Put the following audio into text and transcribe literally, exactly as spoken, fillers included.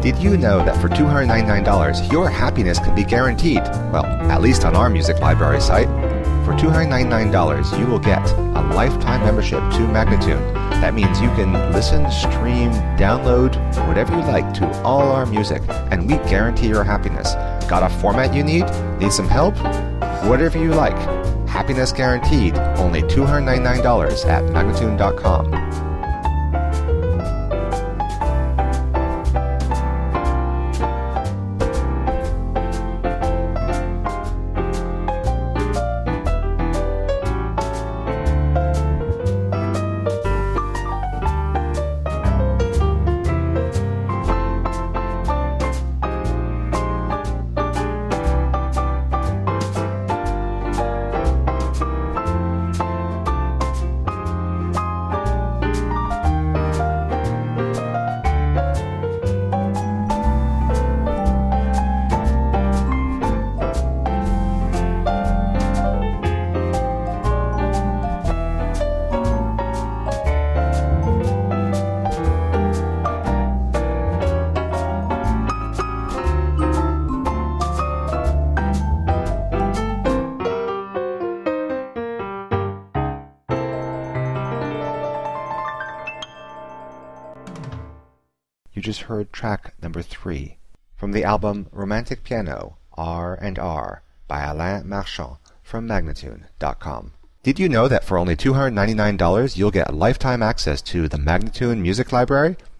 Did you know that for two hundred ninety-nine dollars, your happiness can be guaranteed? Well, at least on our music library site. For two hundred ninety-nine dollars, you will get a lifetime membership to Magnatune. That means you can listen, stream, download, whatever you like to all our music, and we guarantee your happiness. Got a format you need? Need some help? Whatever you like. Happiness guaranteed. Only two hundred ninety-nine dollars at Magnatune dot com. You just heard track number three from the album Romantic Piano, R and R by Alain Marchand from Magnatune dot com. Did you know that for only two hundred ninety-nine dollars you'll get lifetime access to the Magnatune Music Library?